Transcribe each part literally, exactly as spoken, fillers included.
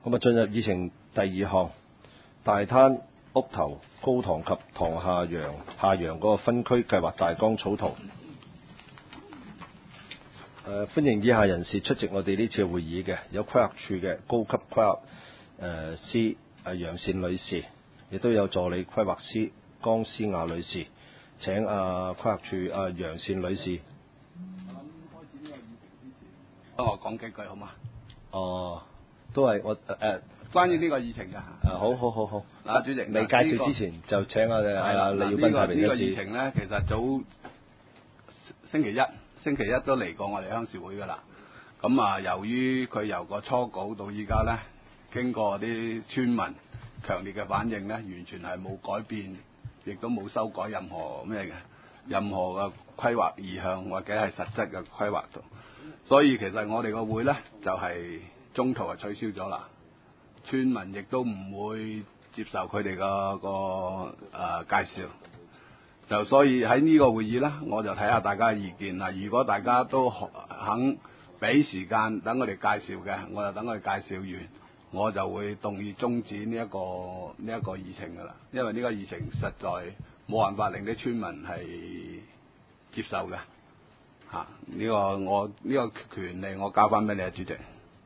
咁啊，進入議程第二項，大灘、屋頭、高塘及塘下洋下洋嗰個分區計劃大綱草圖。誒、呃，歡迎以下人士出席我哋呢次會議嘅，有規劃處嘅高級規劃誒師誒楊善女士，亦都有助理規劃師江思雅女士。請啊規劃處啊楊善女士。 我講幾句好嘛？ 哦，都係我誒、呃、 關於呢個議程㗎。 誒，好好好好。 嗱，主席未介紹之前、這個、就請我哋啊李耀斌太平一呢個議程咧，其實早星期一、星期一都嚟過我哋鄉事會㗎啦。咁啊，由於佢由個初稿到依家咧，經過啲村民強烈嘅反應咧，完全係冇改變，亦都冇修改任何咩嘅，任何嘅規劃意向或者係實質嘅規劃度。所以其實我哋個會咧就係、是、中途係取消咗啦，村民亦都唔會接受佢哋個個誒、呃、介紹，就所以喺呢個會議咧，我就睇下大家嘅意見啦。如果大家都肯俾時間等我哋介紹嘅，我就等佢介紹完，我就會動議終止呢、這、一個呢一、這個議程噶啦，因為呢個議程實在冇辦法令啲村民係接受嘅。嚇、啊！呢、這個我呢、這個權利我交翻俾你啊，主席。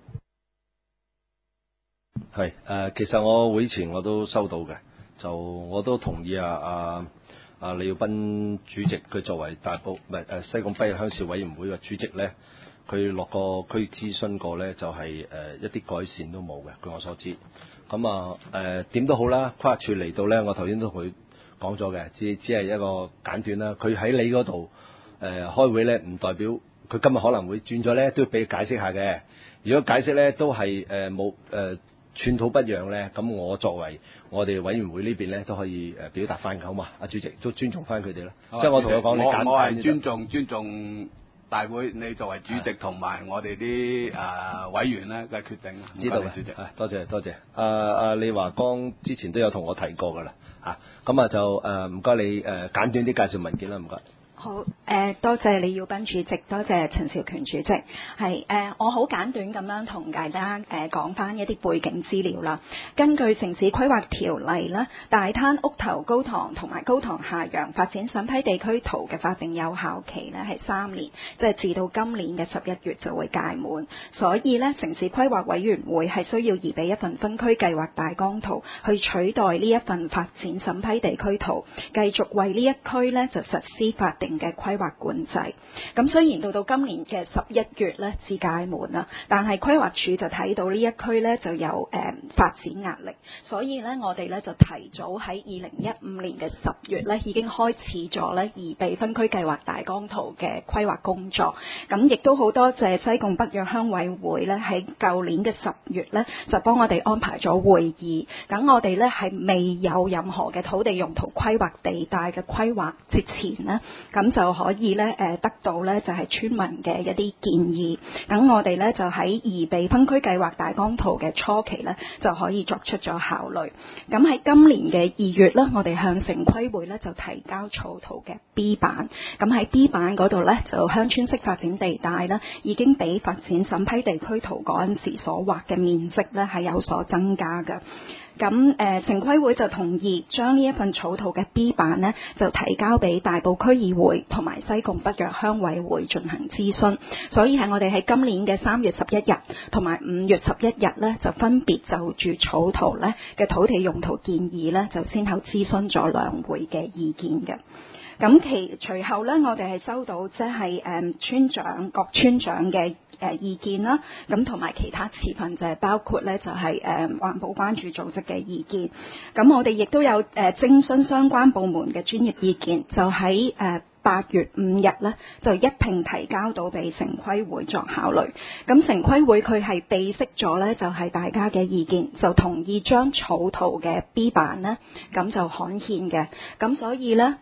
係誒、呃，其實我會前我都收到嘅，就我都同意啊啊啊李耀斌主席，佢作為大埔唔係誒西貢北鄉事委員會嘅主席咧，佢落個區諮詢過咧，就係、是、誒、呃、一啲改善都冇嘅，據我所知。咁啊誒點都好啦，規劃處嚟到咧，我頭先都同佢講咗嘅，只只係一個簡短啦。佢喺你嗰度。誒、呃、開會咧，唔代表佢今日可能會轉咗咧，都要俾佢解釋下嘅。如果解釋咧都係誒冇誒寸土不讓咧，咁我作為我哋委員會呢邊咧都可以誒表達翻嘅，好嘛？阿主席都尊重翻佢哋啦。即係我同佢講，你簡單我係尊重尊重大會，你作為主席同埋我哋啲誒委員咧嘅決定。 知道嘅，主席。多謝多謝。阿、呃、阿李華光之前都有同我提過㗎啦，嚇咁啊就誒唔該你誒、呃、簡短啲介紹文件啦，唔該。 好，誒、呃、多謝李耀斌主席，多謝陳兆權主席。係誒、呃，我好簡短咁樣同大家誒講翻一啲背景資料啦。根據城市規劃條例咧，大灘、屋頭、高塘同埋高塘下洋發展審批地區圖嘅法定有效期咧係三年，即係至到今年嘅十一月就會屆滿。所以咧，城市規劃委員會係需要擬備一份分區計劃大綱圖，去取代呢一份發展審批地區圖，繼續為呢一區咧就實施法定嘅規劃管制。咁雖然到到今年嘅十一月咧至屆滿啦，但係規劃署就睇到呢一區咧就有誒、呃、發展壓力，所以咧我哋咧就提早喺二零一五年嘅十月咧已經開始咗咧擬備分區計劃大綱圖嘅規劃工作。咁亦都好多謝西貢北約鄉委會咧喺舊年嘅十月咧就幫我哋安排咗會議，等我哋咧係未有任何嘅土地用途規劃地帶嘅規劃之前呢，咁就可以咧誒得到咧就係村民嘅一啲建議，等我哋咧就喺擬備分區計劃大綱圖嘅初期咧就可以作出咗考慮。咁喺今年嘅二月咧，我哋向城規會咧就提交草圖嘅 B 版，咁喺 B 版嗰度咧就鄉村式發展地帶咧已經比發展審批地區圖嗰陣時所劃嘅面積咧係有所增加嘅。咁誒、呃、城規會就同意將呢一份草圖嘅 B 版呢，就提交俾大埔區議會同埋西貢北約鄉委會進行諮詢，所以係我哋喺今年嘅三月十一日同埋五月十一日呢，就分別就住草圖呢嘅土地用途建議呢，就先後諮詢咗兩會嘅意見嘅。咁其隨後咧，我哋係收到即係誒村長各村長嘅誒、呃、意見啦，咁同埋其他持份者包括咧就係、是、誒、呃、環保關注組織嘅意見。咁我哋亦都有誒、呃、徵詢相關部門嘅專業意見，就喺誒八月五日咧就一併提交到俾城規會作考慮。咁城規會佢係備悉咗咧，就係、是、大家嘅意見，就同意將草圖嘅 B 版咧咁就刊憲嘅。咁所以咧。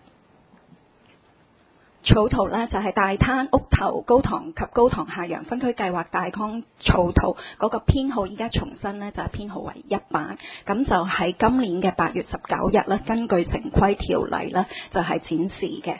草圖咧就係、是、大灘、屋頭、高塘及高塘下洋分區計劃大綱草圖嗰個編號，依家重新咧就係、是、編號為一版，咁就喺今年嘅八月十九日咧，根據城規條例咧就係、是、展示嘅。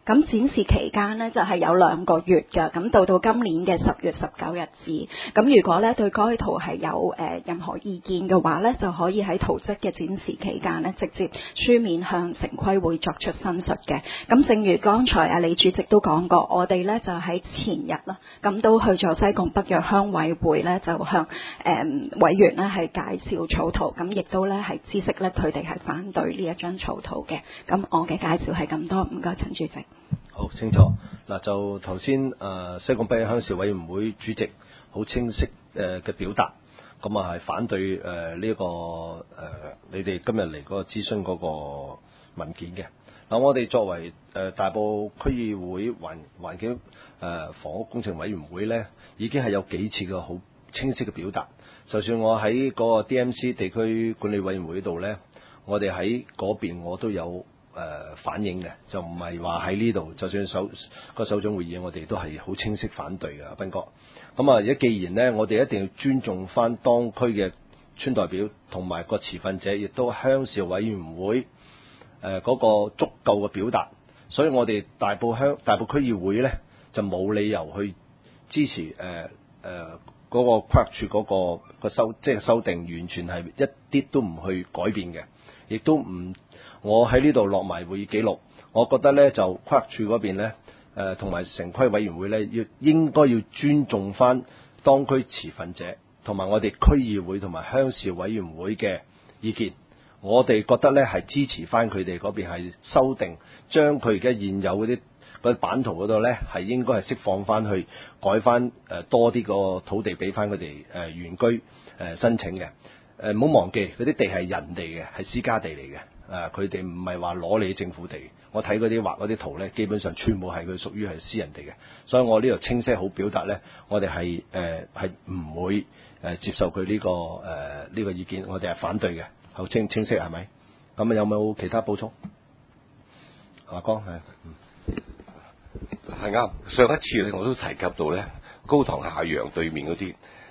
咁展示期間呢，就係有兩個月㗎，咁到到今年嘅十月十九日止。咁如果咧對該圖係有誒、呃、任何意見嘅話咧，就可以喺圖則嘅展示期間呢，直接書面向城規會作出申述嘅。咁正如剛才啊李主席都講過，我哋咧就喺前日啦，咁都去咗西貢北約鄉委會咧，就向誒、呃、委員咧係介紹草圖，咁亦都咧係知悉咧佢哋係反對呢一張草圖嘅。咁我嘅介紹係咁多，唔該陳主席。 好清楚。嗱，就頭先誒西貢北約鄉事委員會主席好清晰誒嘅表達，咁啊係反對誒呢個誒你哋今日嚟嗰個諮詢嗰個文件嘅。嗱，我哋作為誒大埔區議會環環境誒房屋工程委員會咧，已經係有幾次嘅好清晰嘅表達。就算我喺嗰個 D M C 地區管理委員會度咧，我哋喺嗰邊我都有誒、呃、反映嘅，就唔係話喺呢度。就算首個首長會議，我哋都係好清晰反對嘅，阿斌哥。咁啊，而家既然咧，我哋一定要尊重翻當區嘅村代表同埋個持份者，亦都鄉事委員會誒嗰、呃那個足夠嘅表達，所以我哋大埔鄉大埔區議會咧就冇理由去支持誒誒。呃呃嗰個規劃署嗰個個修即係修訂，完全係一啲都唔去改變嘅，亦都唔我喺呢度落埋會議記錄。我覺得咧就規劃署嗰邊咧誒同埋城規委員會咧要應該要尊重翻當區持份者同埋我哋區議會同埋鄉事委員會嘅意見。我哋覺得咧係支持翻佢哋嗰邊係修訂，將佢而家現有嗰啲個版圖嗰度咧，係應該係釋放翻去改翻誒多啲個土地俾翻佢哋誒原居誒申請嘅。誒唔好忘記嗰啲地係人哋嘅，係私家地嚟嘅。誒佢哋唔係話攞你政府地。我睇嗰啲畫嗰啲圖咧，基本上全部係佢屬於係私人地嘅。所以我呢度清晰好表達咧，我哋係誒係唔會誒接受佢呢、呢個誒呢、呃呢個意見，我哋係反對嘅。好清清晰係咪？咁啊有冇其他補充？阿江係。嗯係啱，上一次咧我都提及到咧，高塘下洋對面嗰啲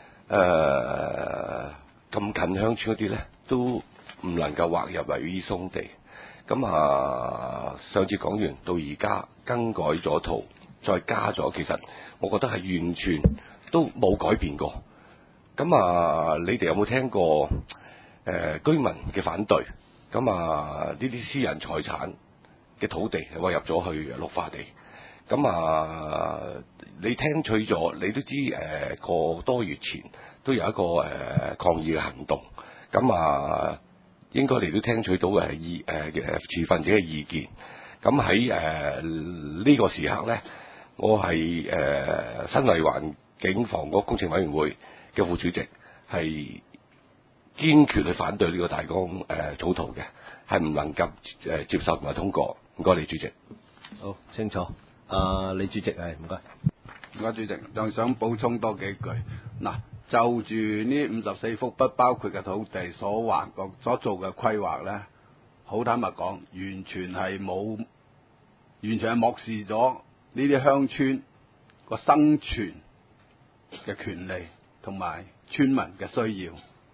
誒咁近鄉村嗰啲咧，都唔能夠劃入為依鬆地。咁啊，上次講完到而家更改咗圖，再加咗，其實我覺得係完全都冇改變過。咁啊，你哋有冇聽過誒、呃、居民嘅反對？咁啊，呢啲私人財產嘅土地劃入咗去綠化地。咁啊，你聽取咗，你都知誒、呃、個多月前都有一個誒、呃、抗議嘅行動。咁啊，應該你都聽取到嘅係意誒嘅持份者嘅意見。咁喺誒呢個時刻咧，我係誒、呃、新為環境房屋工程委員會嘅副主席，係堅決去反對呢個大綱誒、呃、草圖嘅，係唔能夠誒接受同埋通過。唔該，李主席。 好清楚。啊，李主席係唔該， 唔該主席，仲想補充多幾句。嗱，就住呢五十四幅不包括嘅土地所劃個所做嘅規劃咧，好坦白講，完全係冇，完全係漠視咗呢啲鄉村個生存嘅權利同埋村民嘅需要，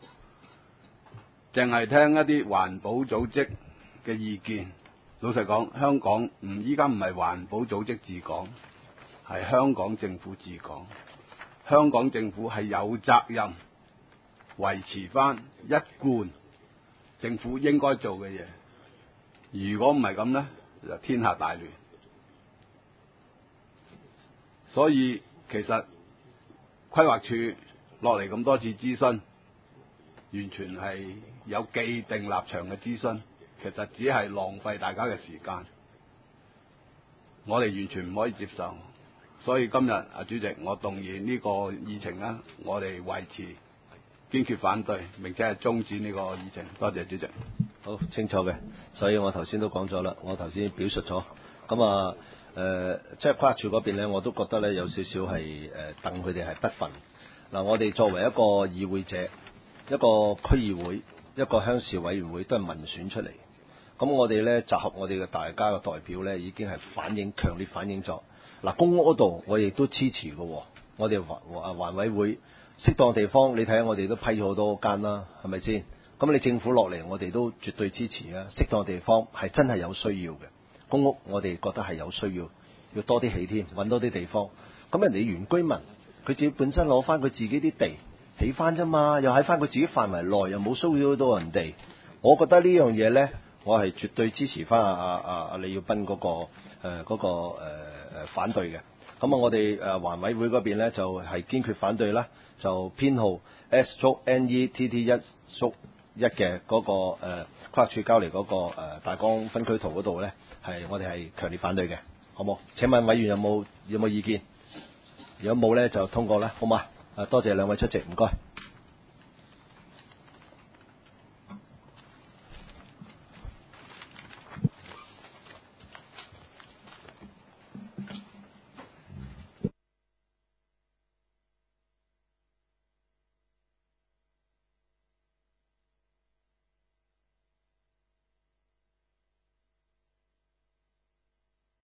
淨係聽一啲環保組織嘅意見。老實講，香港唔依家唔係環保組織治港，係香港政府治港。香港政府係有責任維持翻一貫政府應該做嘅嘢。如果唔係咁咧，就天下大亂。所以其實規劃署落嚟咁多次諮詢，完全係有既定立場嘅諮詢。其實只係浪費大家嘅時間，我哋完全唔可以接受。所以今日啊，主席，我動議呢個議程啦，我哋維持堅決反對，並且係終止呢個議程。多謝主席。 好清楚嘅，所以我頭先都講咗啦，我頭先表述咗。咁啊誒，即係規劃署嗰邊咧，我都覺得咧有少少係誒戥佢哋係不忿。嗱，我哋作為一個議會者，一個區議會，一個鄉事委員會，都係民選出嚟。咁我哋咧集合我哋嘅大家嘅代表咧，已經係反映強烈反映咗。嗱，公屋嗰度我亦都支持嘅。我哋環環環委會適當地方，你睇下我哋都批咗好多間啦，係咪先？咁你政府落嚟，我哋都絕對支持啊！適當地方係真係有需要嘅。 公屋，我哋覺得係有需要，要多啲起添，揾多啲地方。咁人哋原居民佢自己本身攞翻佢自己啲地起翻啫嘛，又喺翻佢自己範圍內，又冇騷擾到人哋。我覺得呢樣嘢呢，我係絕對支持翻阿阿阿阿李耀斌嗰、嗰個誒嗰、呃嗰個誒、呃、反對嘅。咁啊，我哋誒環委會嗰邊咧就係、是、堅決反對啦，就編號 S 足 N E T T 一足一嘅嗰個誒規劃署交嚟嗰個誒大綱分區圖嗰度咧，係我哋係強烈反對嘅，好冇？請問委員有冇有冇意見？如果冇咧，就通過啦，好嘛？誒，多謝兩位出席，唔該。